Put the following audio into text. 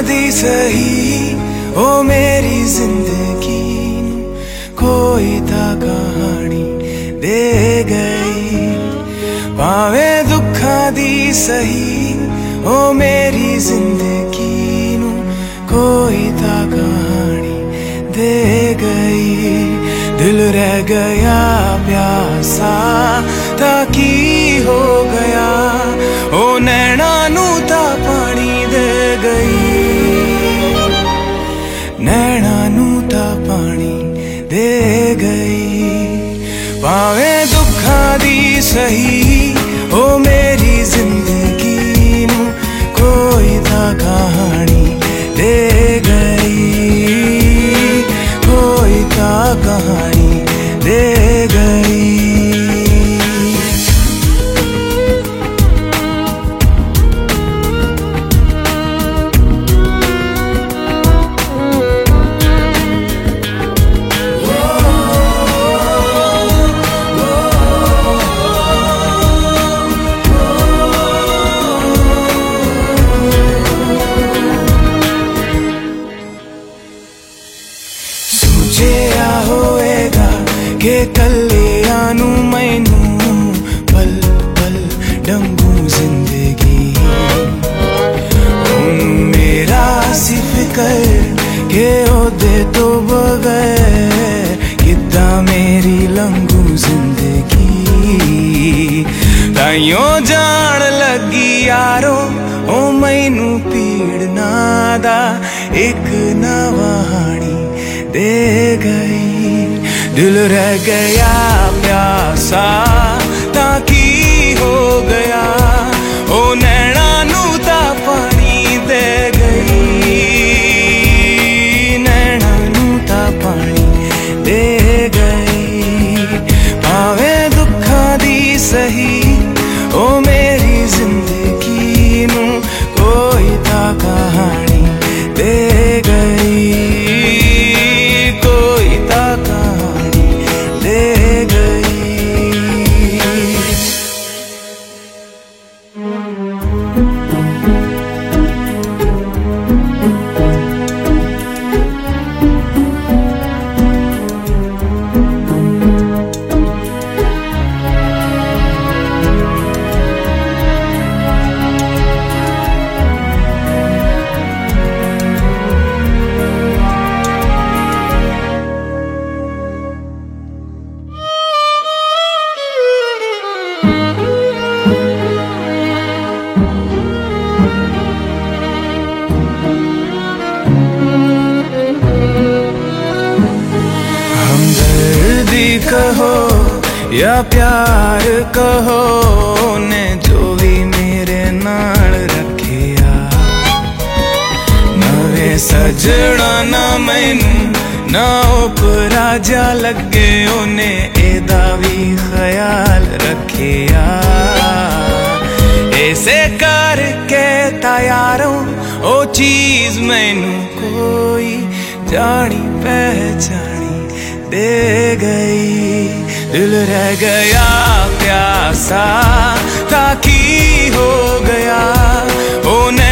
दी सही ओ मेरी जिंदगी कोई ता कहानी दे गई। भावे दुखा दी सही ओ मेरी जिंदगी कोई ता कहानी दे गई। दिल रह गया प्यासा ताकि हो गया ओ नैना नू ता पानी दे गई। नैना नू ता पानी दे गई। भावे दुखा दी सही ओ मेरी जिंदगी नू कोई ता कहानी दे गई। कोई ता कहानी दे गई। के कलिया नू मैनू पल पल डंगू जिंदगी मेरा सी फिकर के ओदे तो बगैर किदा मेरी लंगू जिंदगी। ताइयों जान लगी यारो ओ मैनू पीड़ नादा एक नवाणी दे गई। दिल रह गया प्यासा ताकि हो गया ओ नैना नू ता पानी दे गई। नैना नू ता पानी दे गई। भावे दुखा दी सही ओ मेरी जिंदगी नू कोई ता कहानी दे गई। कोई ता कहानी दे गई। कहो या प्यार कहो ने जो भी मेरे नाल रखिया। नवे सजना ना मैनू ना उपरा जा लगे ओने एदा भी ख्याल रखिया। ऐसे करके तैयारों ओ चीज मैनू कोई जानी पहचानी दे गई। दिल रह गया प्यासा ताकि हो गया ओ